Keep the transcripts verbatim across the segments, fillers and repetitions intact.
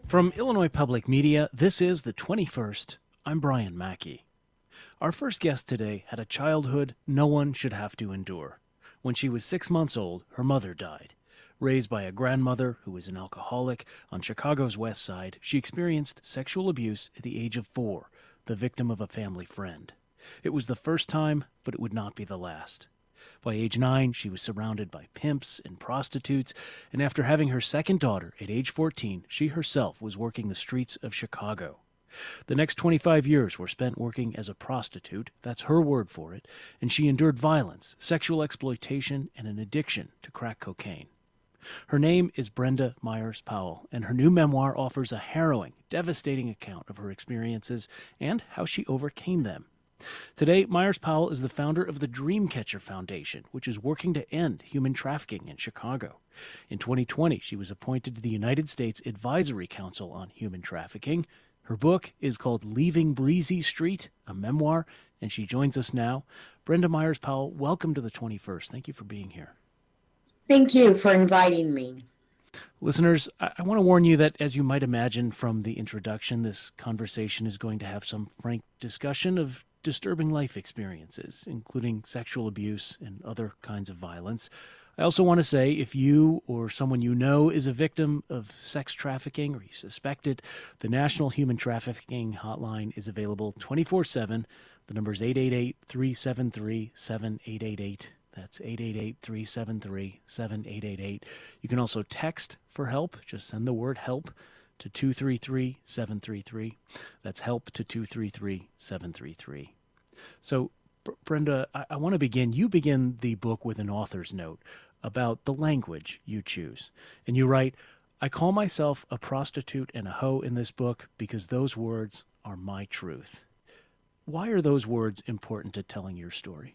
From Illinois Public Media, this is The twenty-first. I'm Brian Mackey. Our first guest today had a childhood no one should have to endure. When she was six months old, her mother died. Raised by a grandmother who was an alcoholic on Chicago's West Side, she experienced sexual abuse at the age of four, the victim of a family friend. It was the first time, but it would not be the last. By age nine, she was surrounded by pimps and prostitutes, and after having her second daughter at age fourteen, she herself was working the streets of Chicago. The next twenty-five years were spent working as a prostitute, that's her word for it, and she endured violence, sexual exploitation, and an addiction to crack cocaine. Her name is Brenda Myers Powell, and her new memoir offers a harrowing, devastating account of her experiences and how she overcame them. Today, Myers Powell is the founder of the Dreamcatcher Foundation, which is working to end human trafficking in Chicago. In twenty twenty, she was appointed to the United States Advisory Council on Human Trafficking. Her book is called Leaving Breezy Street, a memoir, and she joins us now. Brenda Myers Powell, welcome to the twenty-first. Thank you for being here. Thank you for inviting me. Listeners, I, I want to warn you that, as you might imagine from the introduction, this conversation is going to have some frank discussion of disturbing life experiences, including sexual abuse and other kinds of violence. I also want to say, if you or someone you know is a victim of sex trafficking or you suspect it, the National Human Trafficking Hotline is available twenty-four seven. The number is eight eight eight, three seven three, seven eight eight eight. That's eight eight eight, three seven three, seven eight eight eight. You can also text for help. Just send the word help to two three three, seven three three. That's help to two three three, seven three three. So, B- Brenda, I, I want to begin. You begin the book with an author's note about the language you choose. And you write, I call myself a prostitute and a hoe in this book because those words are my truth. Why are those words important to telling your story?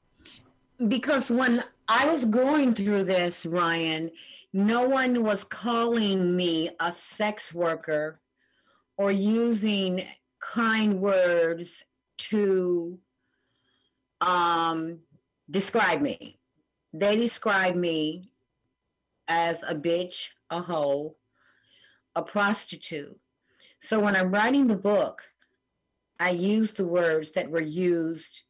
Because when I was going through this, Ryan, no one was calling me a sex worker or using kind words to um, describe me. They described me as a bitch, a hoe, a prostitute. So when I'm writing the book, I use the words that were used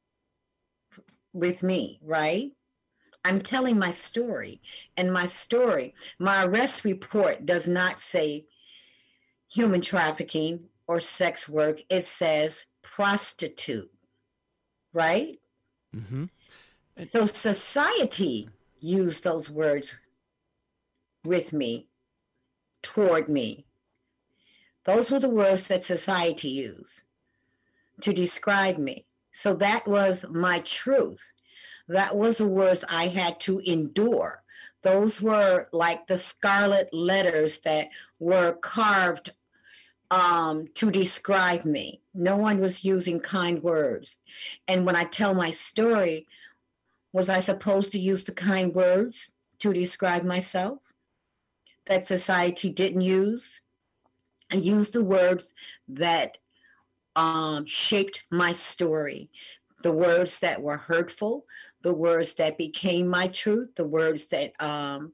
with me, right? I'm telling my story, and my story, my arrest report does not say human trafficking or sex work. It says prostitute, right? Mm-hmm. So society used those words with me, toward me. Those were the words that society used to describe me. So that was my truth. That was the words I had to endure. Those were like the scarlet letters that were carved um, to describe me. No one was using kind words. And when I tell my story, was I supposed to use the kind words to describe myself that society didn't use? I used the words that um, shaped my story, the words that were hurtful, the words that became my truth, the words that um,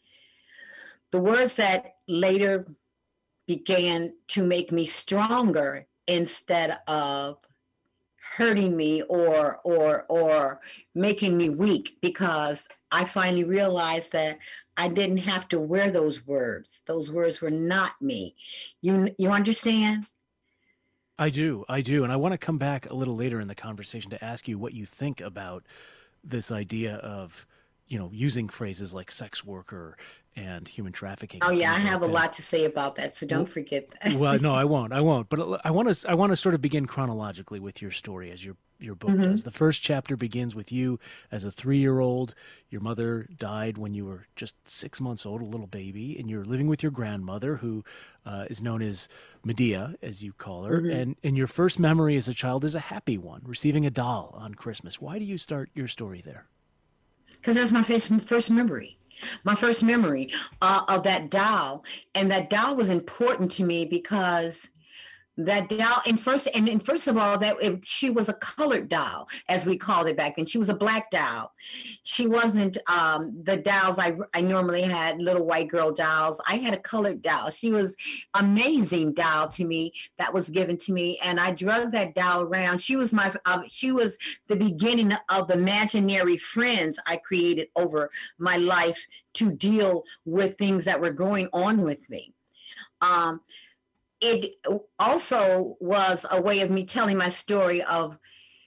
the words that later began to make me stronger instead of hurting me or or or making me weak, because I finally realized that I didn't have to wear those words. Those words were not me. You you understand? I do. I do. And I want to come back a little later in the conversation to ask you what you think about this idea of, you know, using phrases like sex worker and human trafficking. Oh yeah, I have like a lot to say about that, so don't well, forget that. Well, no, I won't. I won't. But I want to. I want to sort of begin chronologically with your story, as your your book Mm-hmm. does. The first chapter begins with you as a three-year-old. Your mother died when you were just six months old, a little baby, and you're living with your grandmother, who uh, is known as Medea, as you call her. Mm-hmm. And and your first memory as a child is a happy one, receiving a doll on Christmas. Why do you start your story there? Because that's my first first memory. My first memory uh, of that doll. And that doll was important to me because that doll, and first and, and first of all, that it, she was a colored doll, as we called it back then. She was a black doll. She wasn't um, the dolls I I normally had, little white girl dolls. I had a colored doll. She was amazing doll to me that was given to me, and I drug that doll around. She was my uh, she was the beginning of the imaginary friends I created over my life to deal with things that were going on with me. Um, it also was a way of me telling my story of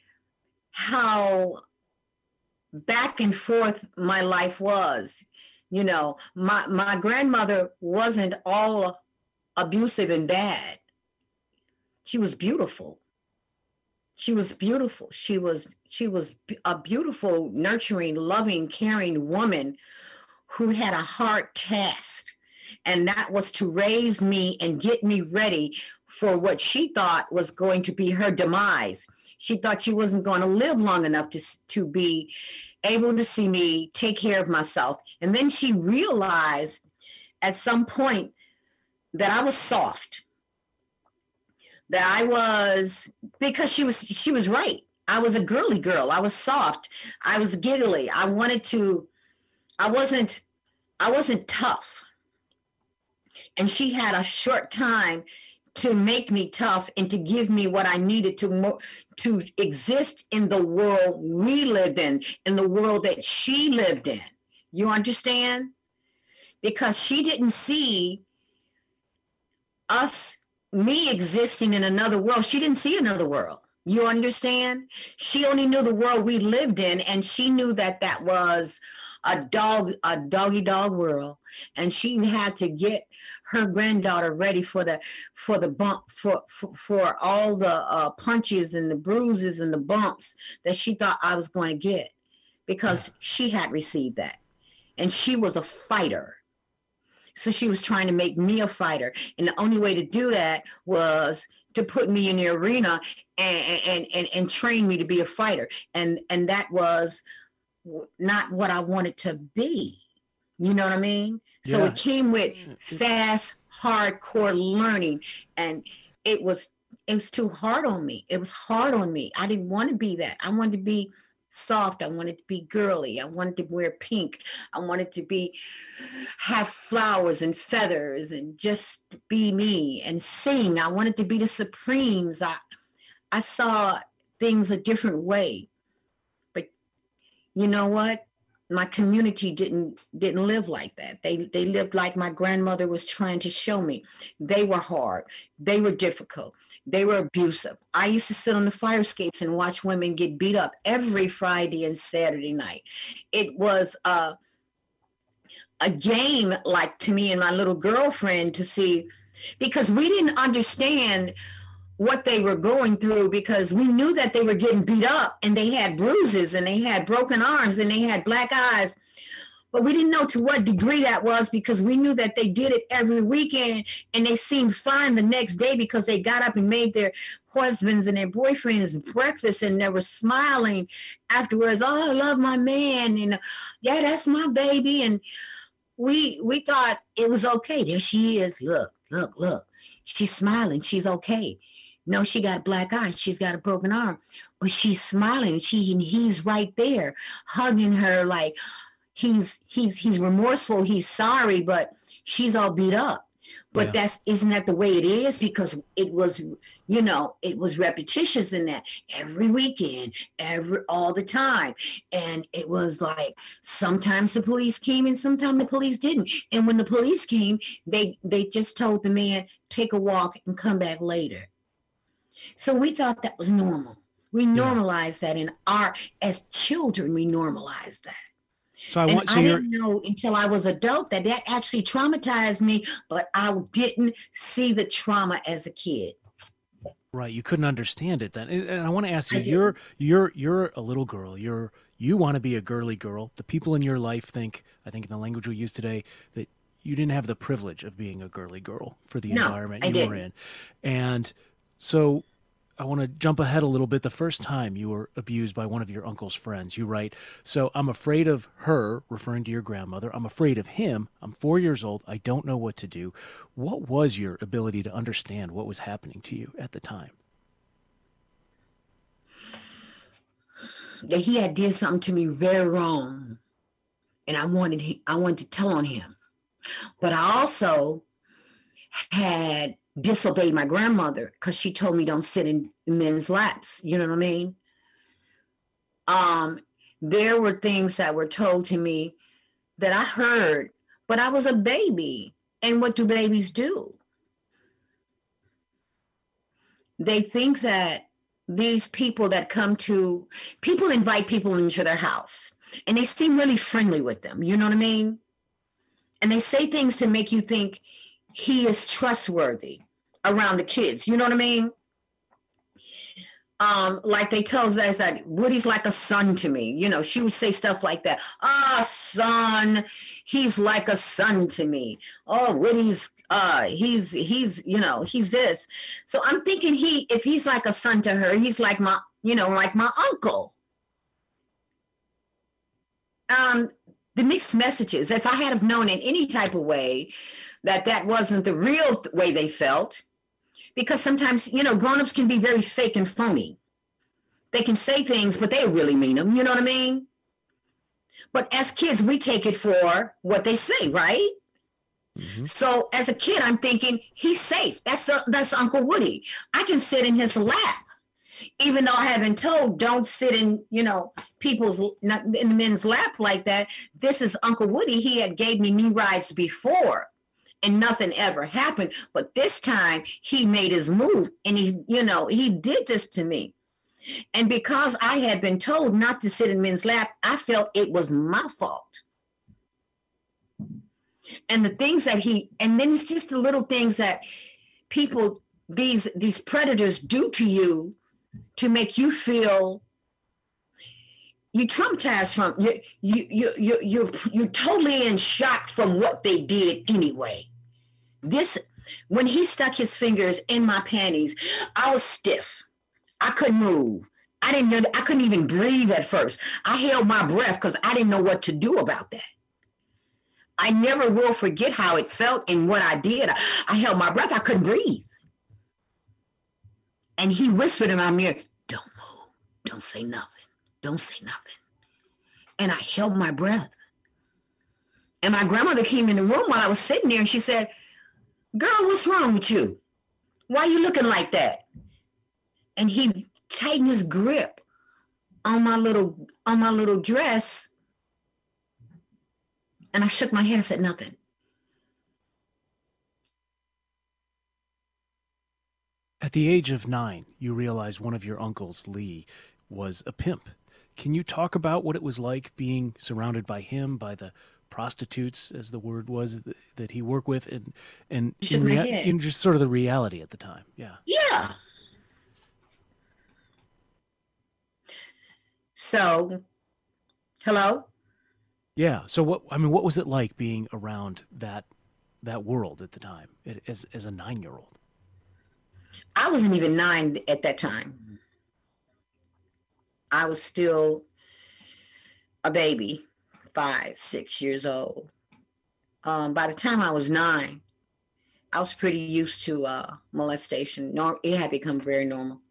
how back and forth my life was. You know, my, my grandmother wasn't all abusive and bad. She was beautiful. She was beautiful. She was, she was a beautiful, nurturing, loving, caring woman who had a hard task. And that was to raise me and get me ready for what she thought was going to be her demise. She thought she wasn't going to live long enough to, to be able to see me take care of myself. And then she realized at some point that I was soft, that I was, because she was, she was right. I was a girly girl. I was soft. I was giggly. I wanted to, I wasn't, I wasn't tough. And she had a short time to make me tough and to give me what I needed to mo- to exist in the world we lived in, in the world that she lived in. You understand? Because she didn't see us, me existing in another world. She didn't see another world. You understand? She only knew the world we lived in, and she knew that that was a dog, a doggy dog world. And she had to get her granddaughter ready for the for the bump for for, for all the uh, punches and the bruises and the bumps that she thought I was going to get, because she had received that, and she was a fighter. So she was trying to make me a fighter, and the only way to do that was to put me in the arena and and and, and train me to be a fighter, and and that was not what I wanted to be. You know what I mean? So Yeah. it came with fast, hardcore learning, and it was it was too hard on me. It was hard on me. I didn't want to be that. I wanted to be soft. I wanted to be girly. I wanted to wear pink. I wanted to be have flowers and feathers and just be me and sing. I wanted to be the Supremes. I I saw things a different way. But you know what? My community didn't didn't live like that. They they lived like my grandmother was trying to show me. They were hard. They were difficult. They were abusive. I used to sit on the fire escapes and watch women get beat up every Friday and Saturday night. It was uh, a game, like, to me and my little girlfriend, to see, because we didn't understand what they were going through, because we knew that they were getting beat up and they had bruises and they had broken arms and they had black eyes, but we didn't know to what degree that was, because we knew that they did it every weekend and they seemed fine the next day because they got up and made their husbands and their boyfriends breakfast and they were smiling afterwards. Oh, I love my man, and yeah, that's my baby. And we we thought it was okay. There she is. Look, look, look. She's smiling. She's okay. No, she got black eyes. She's got a broken arm, but she's smiling. She and he's right there, hugging her like he's he's he's remorseful. He's sorry, but she's all beat up. But yeah. that's isn't that the way it is? Because it was, you know, it was repetitious in that every weekend, every all the time, and it was like sometimes the police came and sometimes the police didn't. And when the police came, they they just told the man, take a walk and come back later. So we thought that was normal. We normalized yeah. that in our, as children, we normalized that. So I and want, so I you're... didn't know until I was adult that that actually traumatized me, but I didn't see the trauma as a kid. Right, you couldn't understand it then. And I want to ask you, you're you're you're a little girl. You're you want to be a girly girl. The people in your life think, I think in the language we use today, that you didn't have the privilege of being a girly girl for the no, environment I you didn't. were in. And so I want to jump ahead a little bit. The first time you were abused by one of your uncle's friends, you write, "So I'm afraid of her," referring to your grandmother. "I'm afraid of him. I'm four years old. I don't know what to do." What was your ability to understand what was happening to you at the time? That he had did something to me very wrong, and I wanted I wanted to tell on him. But I also had disobeyed my grandmother because she told me don't sit in men's laps. You know what I mean? Um, there were things that were told to me that I heard, but I was a baby. And what do babies do? They think that these people that come to, people invite people into their house and they seem really friendly with them. You know what I mean? And they say things to make you think he is trustworthy around the kids. You know what I mean? Um, like they tell us that Woody's like a son to me. You know, she would say stuff like that. Ah, son, he's like a son to me. Oh, Woody's, uh, he's, he's, you know, he's this. So I'm thinking he, if he's like a son to her, he's like my, you know, like my uncle. Um, the mixed messages, if I had have known in any type of way that that wasn't the real th- way they felt, because sometimes, you know, grown-ups can be very fake and phony. They can say things, but they really mean them. You know what I mean? But as kids, we take it for what they say, right? Mm-hmm. So as a kid, I'm thinking, he's safe. That's a, that's Uncle Woody. I can sit in his lap. Even though I have been told, don't sit in, you know, people's, not in the men's lap like that. This is Uncle Woody. He had gave me knee rides before. And nothing ever happened. But this time he made his move and he, you know, he did this to me. And because I had been told not to sit in men's lap, I felt it was my fault. And the things that he, and then it's just the little things that people, these, these predators do to you to make you feel you traumatized from, you, you, you, you, you're, you're totally in shock from what they did anyway. This, when he stuck his fingers in my panties, I was stiff. I couldn't move. I didn't know, I couldn't even breathe at first. I held my breath because I didn't know what to do about that. I never will forget how it felt and what I did. I, I held my breath. I couldn't breathe. And he whispered in my mirror, don't move. Don't say nothing. Don't say nothing. And I held my breath. And my grandmother came in the room while I was sitting there and she said, girl, what's wrong with you? Why are you looking like that? And he tightened his grip on my little, on my little dress. And I shook my head and said nothing. At the age of nine, you realized one of your uncles, Lee, was a pimp. Can you talk about what it was like being surrounded by him, by the prostitutes, as the word was, that he worked with, and and in, rea- in just sort of the reality at the time? Yeah. Yeah. So, hello? Yeah. So what, I mean, what was it like being around that that world at the time as as a nine-year-old? I wasn't even nine at that time. I was still a baby, five, six years old. Um, by the time I was nine, I was pretty used to uh, molestation. No, it had become very normal.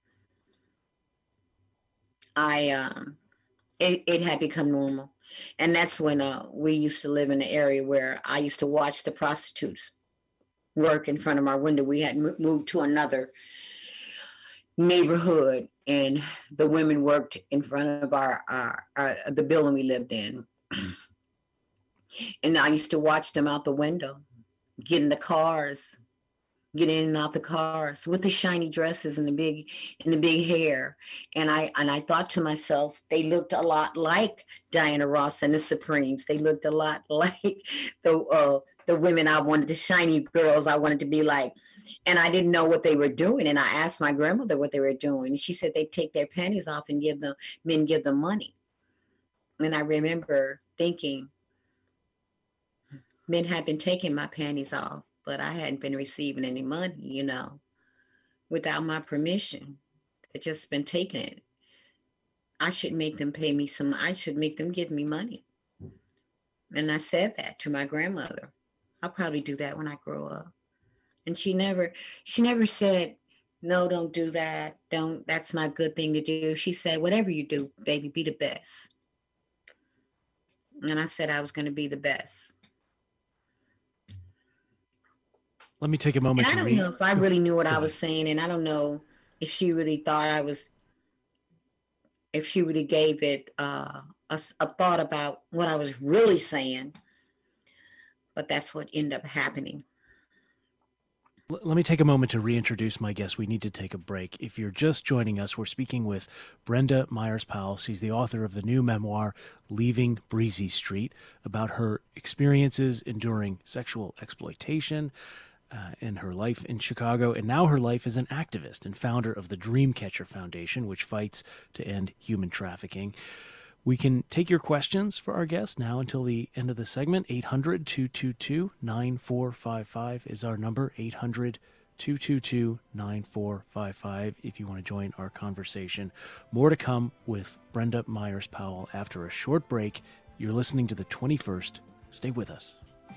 I, um, it, it had become normal. And that's when uh, we used to live in an area where I used to watch the prostitutes work in front of our window. We had moved to another neighborhood and the women worked in front of our, our, our the building we lived in. And I used to watch them out the window, get in the cars, get in and out the cars with the shiny dresses and the big and the big hair. And I and I thought to myself, they looked a lot like Diana Ross and the Supremes. They looked a lot like the uh, the women I wanted, the shiny girls I wanted to be like. And I didn't know what they were doing. And I asked my grandmother what they were doing. And she said they take their panties off and give them, men give them money. And I remember thinking, men had been taking my panties off, but I hadn't been receiving any money, you know, without my permission. that just been taking it. I should make them pay me some, I should make them give me money. And I said that to my grandmother. I'll probably do that when I grow up. And she never, she never said, no, don't do that. Don't, that's not a good thing to do. She said, whatever you do, baby, be the best. And I said I was going to be the best. Let me take a moment And I to don't read. know if I really knew what Go I ahead. was saying, and I don't know if she really thought I was, if she really gave it uh, a, a thought about what I was really saying. But that's what ended up happening. L- Let me take a moment to reintroduce my guest. We need to take a break. If you're just joining us, we're speaking with Brenda Myers-Powell. She's the author of the new memoir, Leaving Breezy Street, about her experiences enduring sexual exploitation uh, in her life in Chicago, and now her life as an activist and founder of the Dreamcatcher Foundation, which fights to end human trafficking. We can take your questions for our guest now until the end of the segment. eight hundred, two two two, nine four five five is our number, eight hundred, two two two, nine four five five, if you want to join our conversation. More to come with Brenda Myers-Powell after a short break. You're listening to the twenty-first. Stay with us.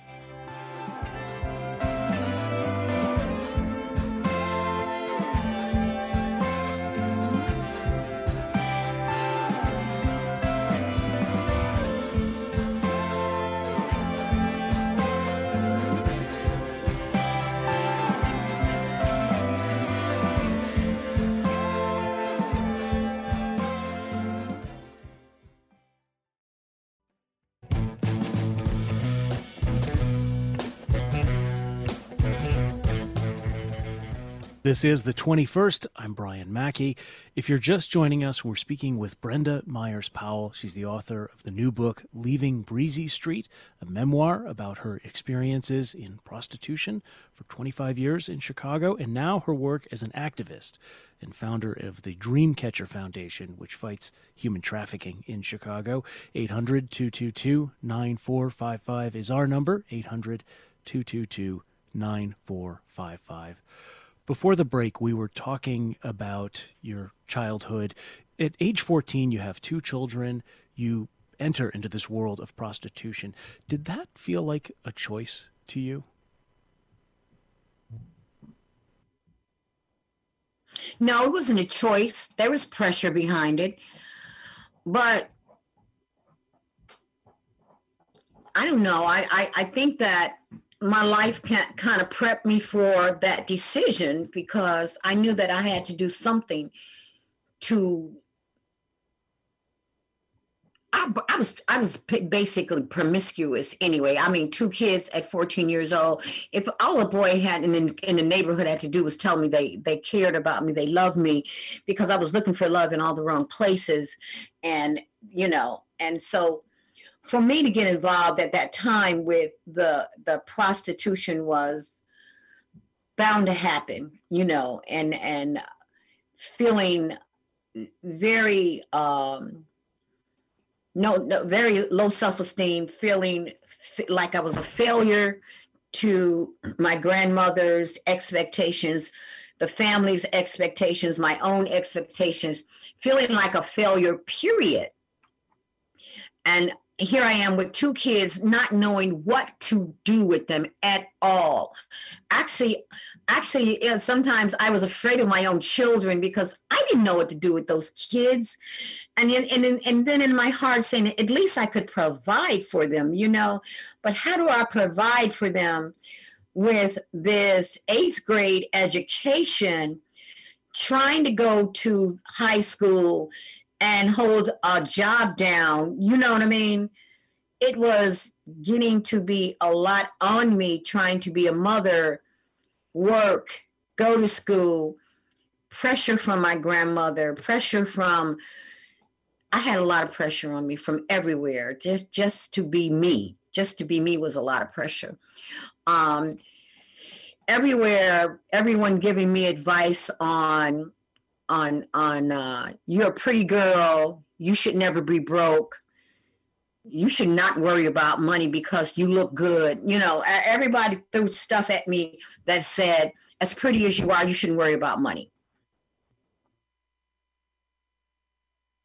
This is the twenty-first. I'm Brian Mackey. If you're just joining us, we're speaking with Brenda Myers-Powell. She's the author of the new book, Leaving Breezy Street, a memoir about her experiences in prostitution for twenty-five years in Chicago, and now her work as an activist and founder of the Dreamcatcher Foundation, which fights human trafficking in Chicago. eight hundred, two two two, nine four five five is our number, eight hundred, two two two, nine four five five. Before the break, we were talking about your childhood. At age fourteen, you have two children. You enter into this world of prostitution. Did that feel like a choice to you? No, it wasn't a choice. There was pressure behind it. But I don't know. I, I, I think that my life can kind of prep me for that decision because I knew that I had to do something to. I, I was I was basically promiscuous anyway. I mean, two kids at fourteen years old. If all a boy had in the, in the neighborhood had to do was tell me they they cared about me, they loved me, because I was looking for love in all the wrong places, and you know, and so. For me to get involved at that time with the the prostitution was bound to happen, you know, and and feeling very um, no, no very low self-esteem, feeling f- like I was a failure to my grandmother's expectations, the family's expectations, my own expectations, feeling like a failure, period. And here I am with two kids, not knowing what to do with them at all. Actually, actually, yeah, sometimes I was afraid of my own children because I didn't know what to do with those kids. And then, and, and then in my heart saying, at least I could provide for them, you know, but how do I provide for them with this eighth grade education, trying to go to high school and hold a job down, you know what I mean? It was getting to be a lot on me, trying to be a mother, work, go to school, pressure from my grandmother, pressure from, I had a lot of pressure on me from everywhere, just, just to be me. Just to be me was a lot of pressure. Um, everywhere, everyone giving me advice on, on on uh you're a pretty girl, you should never be broke, you should not worry about money because you look good, you know. Everybody threw stuff at me that said, as pretty as you are, you shouldn't worry about money.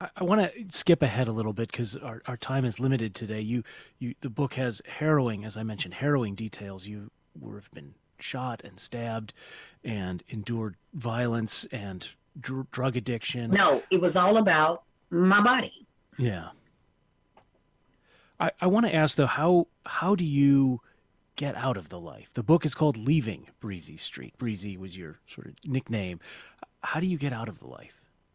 I, I want to skip ahead a little bit because our, our time is limited today. You, you, the book has harrowing, as I mentioned, harrowing details. You were have been shot and stabbed and endured violence and dr- drug addiction. No, it was all about my body. Yeah. I, I want to ask, though, how how do you get out of the life? The book is called Leaving Breezy Street. Breezy was your sort of nickname. How do you get out of the life?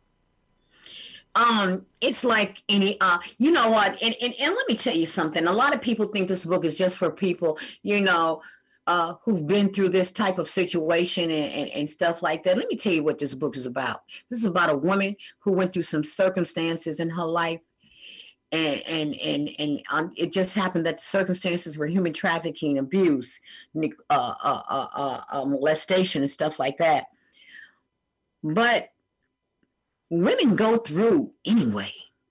Um, it's like any, uh, you know what, and, and, and let me tell you something. A lot of people think this book is just for people, you know, uh, who've been through this type of situation and, and, and stuff like that. Let me tell you what this book is about. This is about a woman who went through some circumstances in her life. And and and and um, it just happened that the circumstances were human trafficking, abuse, uh, uh, uh, uh, uh, molestation, and stuff like that. But women go through anyway.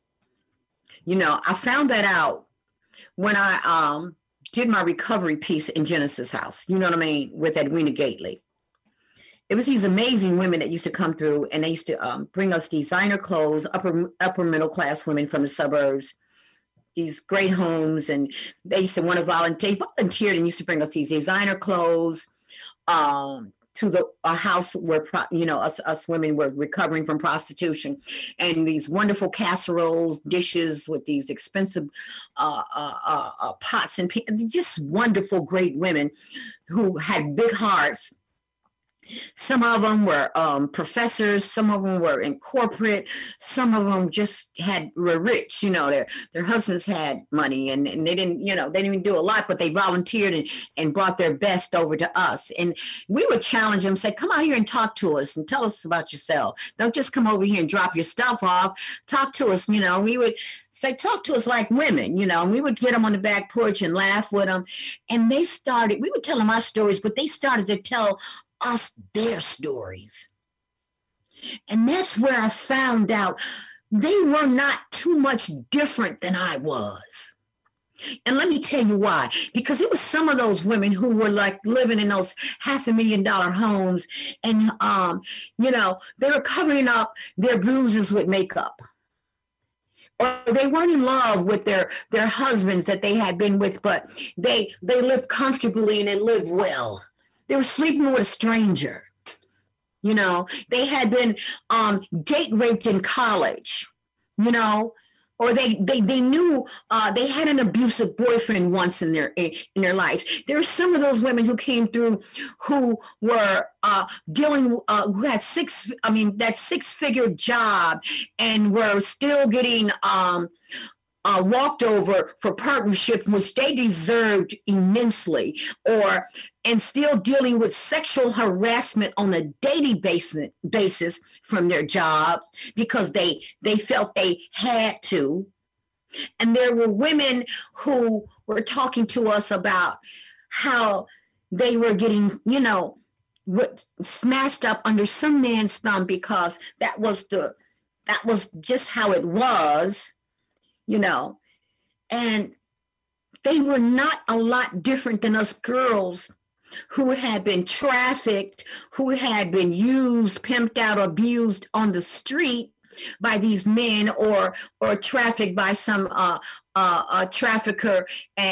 You know, I found that out when I um, did my recovery piece in Genesis House. You know what I mean, with Edwina Gately. It was these amazing women that used to come through, and they used to um, bring us designer clothes, upper upper middle class women from the suburbs, these great homes, and they used to want to volunteer, volunteered and used to bring us these designer clothes um, to the a house where you know us us women were recovering from prostitution, and these wonderful casseroles, dishes with these expensive uh, uh, uh, uh, pots and pans, just wonderful, great women who had big hearts. Some of them were um, professors. Some of them were in corporate. Some of them just had were rich. You know, their their husbands had money, and, and they didn't. You know, they didn't do a lot, but they volunteered and, and brought their best over to us. And we would challenge them, say, "Come out here and talk to us, and tell us about yourself. Don't just come over here and drop your stuff off. Talk to us." You know, we would say, "Talk to us like women." You know, and we would get them on the back porch and laugh with them. And they started. We would tell them our stories, but they started to tell us their stories. And that's where I found out they were not too much different than I was. And let me tell you why. Because it was some of those women who were like living in those half a million dollar homes, and um, you know, they were covering up their bruises with makeup. Or they weren't in love with their, their husbands that they had been with, but they they lived comfortably and they lived well. They were sleeping with a stranger. You know, they had been um, date raped in college, you know, or they they they knew uh, they had an abusive boyfriend once in their in, in their lives. There were some of those women who came through who were uh, dealing, uh, who had six, I mean, that six figure job and were still getting um, Uh, walked over for partnership, which they deserved immensely, or and still dealing with sexual harassment on a daily basis, basis from their job because they they felt they had to. And there were women who were talking to us about how they were getting, you know, smashed up under some man's thumb because that was the that was just how it was. You know, and they were not a lot different than us girls who had been trafficked, who had been used, pimped out, abused on the street by these men, or or trafficked by some uh, uh, uh, trafficker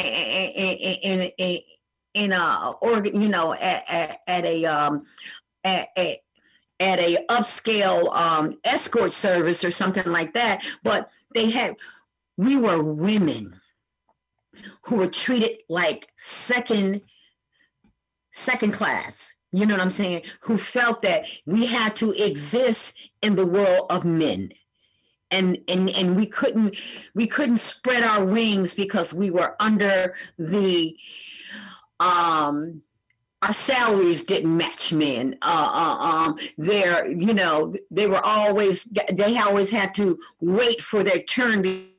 in in in a organ, you know, at, at, at a um, at, at at a upscale um, escort service or something like that, but they had. We were women who were treated like second, second class. You know what I'm saying? Who felt that we had to exist in the world of men, and and and we couldn't we couldn't spread our wings because we were under the um. Our salaries didn't match men. Uh, uh, um, they're, you know, they were always they always had to wait for their turn.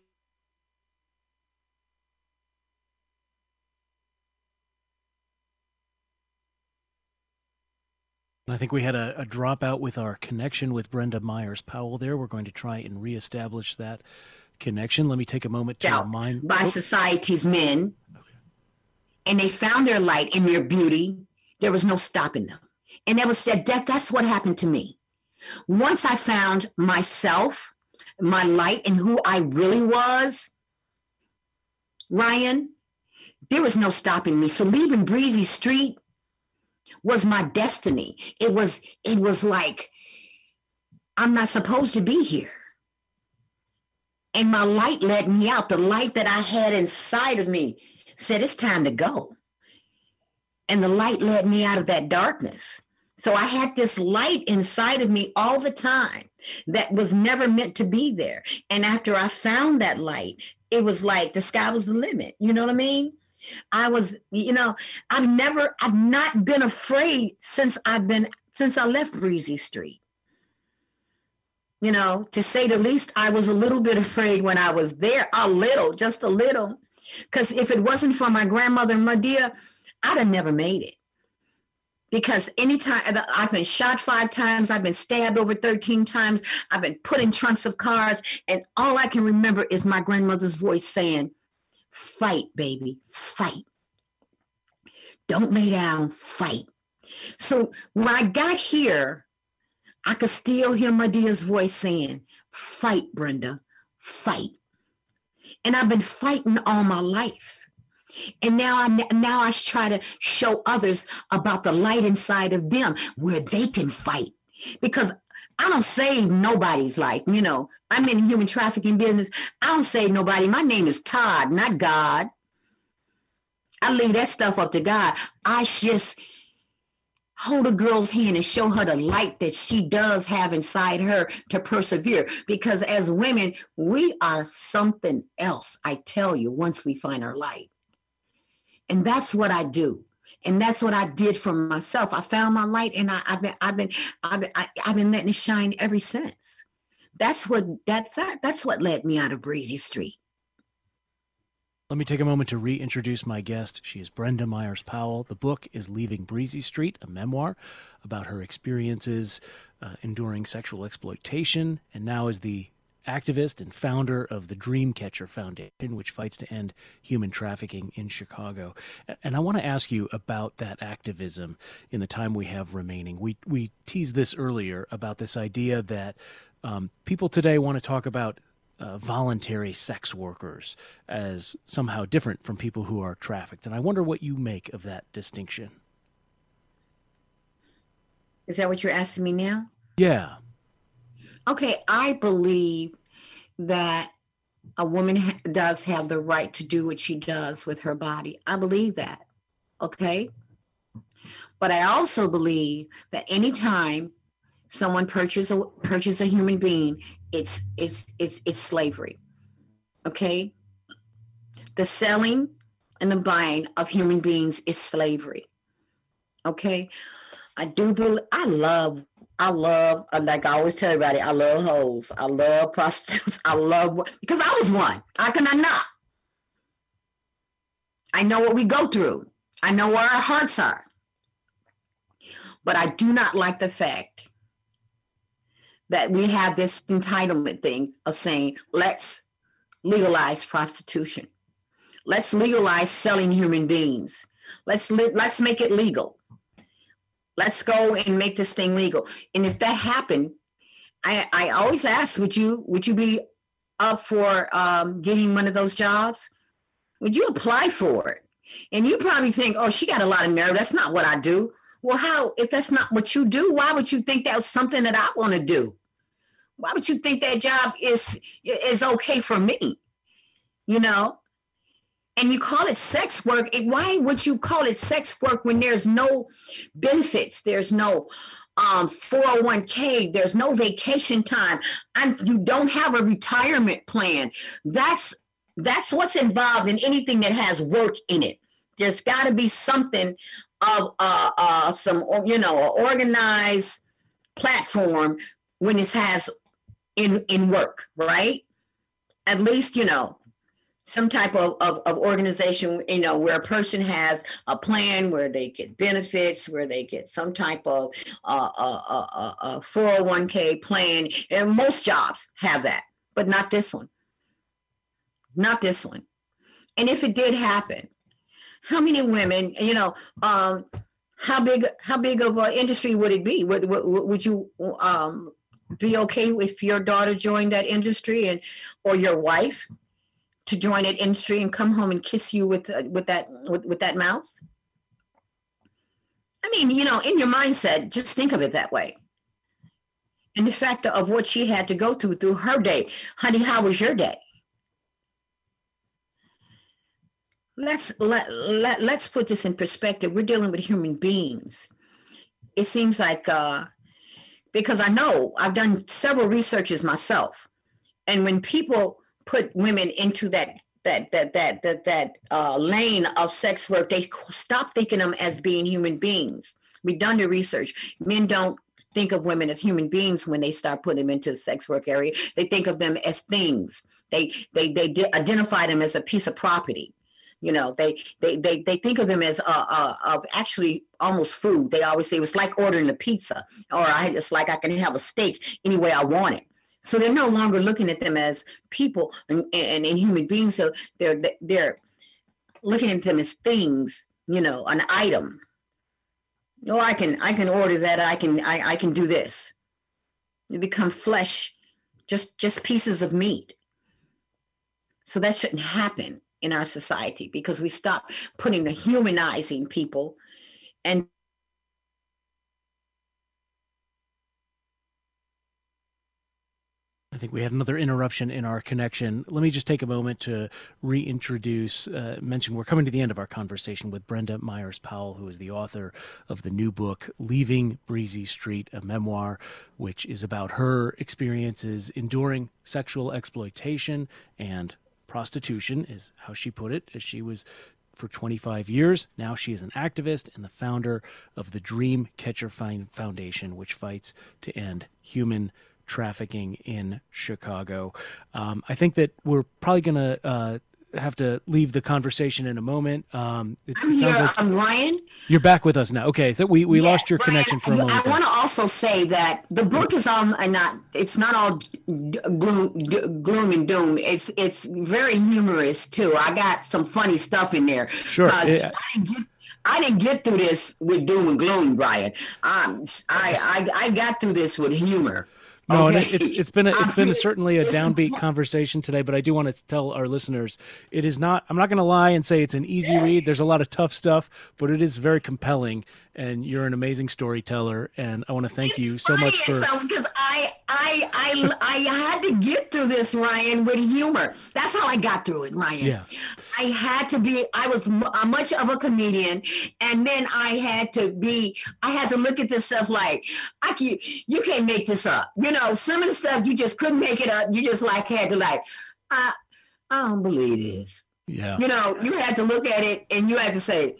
I think we had a, a dropout with our connection with Brenda Myers Powell there. We're going to try and reestablish that connection. Let me take a moment to remind... By oh. society's men, okay. And they found their light in their beauty. There was no stopping them. And that was said, that, that's what happened to me. Once I found myself, my light and who I really was, Ryan, there was no stopping me. So leaving Breezy Street was my destiny. It was, it was like, I'm not supposed to be here. And my light led me out. The light that I had inside of me said, it's time to go. And the light led me out of that darkness. So I had this light inside of me all the time that was never meant to be there. And after I found that light, it was like the sky was the limit. You know what I mean? I was, you know, I've never, I've not been afraid since I've been, since I left Breezy Street. You know, to say the least, I was a little bit afraid when I was there, a little, just a little. Because if it wasn't for my grandmother, Medea, I'd have never made it. Because anytime I've been shot five times, I've been stabbed over thirteen times, I've been put in trunks of cars, and all I can remember is my grandmother's voice saying, fight, baby, fight. Don't lay down, fight. So when I got here, I could still hear Medea's voice saying, fight, Brenda, fight. And I've been fighting all my life. And now I now I try to show others about the light inside of them where they can fight. Because I don't save nobody's life. You know, I'm in human trafficking business. I don't save nobody. My name is Todd, not God. I leave that stuff up to God. I just hold a girl's hand and show her the light that she does have inside her to persevere. Because as women, we are something else, I tell you, once we find our light. And that's what I do. And that's what I did for myself. I found my light, and I, I've been, I've been, I've been, I, I've been letting it shine ever since. That's what, that's that, that's what led me out of Breezy Street. Let me take a moment to reintroduce my guest. She is Brenda Myers Powell. The book is Leaving Breezy Street, a memoir about her experiences uh, enduring sexual exploitation, and now is the activist and founder of the Dreamcatcher Foundation, which fights to end human trafficking in Chicago. And I want to ask you about that activism in the time we have remaining. We we teased this earlier about this idea that um, people today want to talk about uh, voluntary sex workers as somehow different from people who are trafficked. And I wonder what you make of that distinction. Is that what you're asking me now? Yeah. Okay, I believe that a woman ha- does have the right to do what she does with her body. I believe that, okay? But I also believe that anytime someone purchases a, purchases a human being, it's, it's, it's, it's slavery, okay? The selling and the buying of human beings is slavery, okay? I do believe, I love I love, like I always tell everybody, I love hoes. I love prostitutes. I love, because I was one. How can I not? I know what we go through. I know where our hearts are. But I do not like the fact that we have this entitlement thing of saying, let's legalize prostitution. Let's legalize selling human beings. Let's li- let's make it legal. Let's go and make this thing legal. And if that happened, I, I always ask, would you would you be up for um, getting one of those jobs? Would you apply for it? And you probably think, oh, she got a lot of nerve. That's not what I do. Well, how, if that's not what you do, why would you think that's something that I want to do? Why would you think that job is is okay for me? You know? And you call it sex work. And why would you call it sex work when there's no benefits? There's no um, four oh one k. There's no vacation time. And you don't have a retirement plan. That's that's what's involved in anything that has work in it. There's got to be something of uh, uh, some, you know, an organized platform when it has in, in work, right? At least, you know, some type of, of, of organization, you know, where a person has a plan where they get benefits, where they get some type of uh, uh, uh, uh, uh, four oh one k plan. And most jobs have that, but not this one. Not this one. And if it did happen, how many women, you know, um, how big how big of an industry would it be? Would, would, would you um, be okay if your daughter joined that industry and or your wife to join that industry and come home and kiss you with uh, with that with, with that mouth? I mean, you know, in your mindset, just think of it that way. And the fact of what she had to go through through her day. Honey, how was your day? Let's let, let let's put this in perspective. We're dealing with human beings. It seems like uh, because I know I've done several researches myself, and when people put women into that that that that that that uh, lane of sex work, they stop thinking them as being human beings. We've done the research. Men don't think of women as human beings when they start putting them into the sex work area. They think of them as things. They they they identify them as a piece of property. You know, they they they they think of them as uh, uh, of actually almost food. They always say it's like ordering a pizza, or I, it's like I can have a steak any way I want it. So they're no longer looking at them as people and, and, and human beings. So they're they're looking at them as things. You know, an item. No, I can I can order that. I can I, I can do this. They become flesh, just just pieces of meat. So that shouldn't happen in our society, because we stop putting the humanizing people. And I think we had another interruption in our connection. Let me just take a moment to reintroduce, uh, mention we're coming to the end of our conversation with Brenda Myers Powell, who is the author of the new book, Leaving Breezy Street, a memoir, which is about her experiences enduring sexual exploitation and prostitution, is how she put it, as she was for twenty-five years. Now she is an activist and the founder of the Dream Catcher Foundation, which fights to end human trafficking in Chicago. Um, I think that we're probably going to uh, have to leave the conversation in a moment. Um, it, I'm it here, like I'm Ryan. You're back with us now. Okay, so we, we Yeah, lost your Ryan, connection for a moment. I there. want to also say that the book is on, and not it's not all gloom, gloom and doom. It's it's very humorous too. I got some funny stuff in there. Sure. Yeah. I didn't get I didn't get through this with doom and gloom, Brian. Um, I, I I got through this with humor. No, Okay. and it's it's been a, it's been It's- certainly a it's downbeat important. conversation today, but I do want to tell our listeners it is not. I'm not going to lie and say it's an easy read. There's a lot of tough stuff, but it is very compelling, and you're an amazing storyteller. And I want to thank you so much for. Because I I I I had to get through this, Ryan, with humor. That's how I got through it, Ryan. Yeah. I had to be. I was m- uh, much of a comedian, and then I had to be. I had to look at this stuff like I can. You can't make this up. You know, some of the stuff you just couldn't make it up. You just like had to like. I I don't believe this. Yeah. You know, you had to look at it, and you had to say,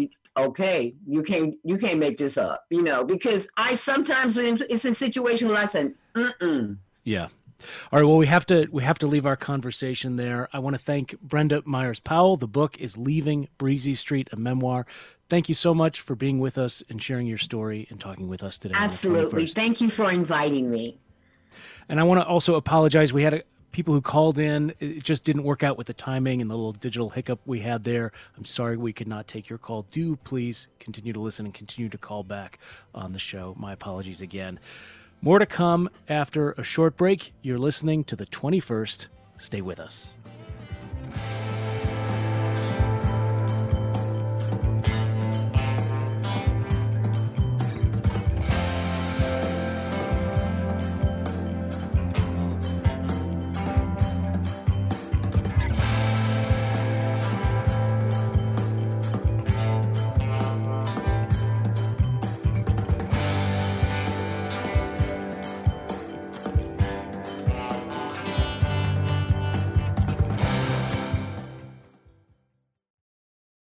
okay, you can't you can't make this up, you know, because I sometimes it's in situations where I said, mm-mm. Yeah. All right. Well, we have to we have to leave our conversation there. I want to thank Brenda Myers Powell. The book is Leaving Breezy Street, a memoir. Thank you so much for being with us and sharing your story and talking with us today. Absolutely. Thank you for inviting me. And I want to also apologize. We had a, people who called in. It just didn't work out with the timing and the little digital hiccup we had there. I'm sorry we could not take your call. Do please continue to listen and continue to call back on the show. My apologies again. More to come after a short break. You're listening to the twenty-first. Stay with us.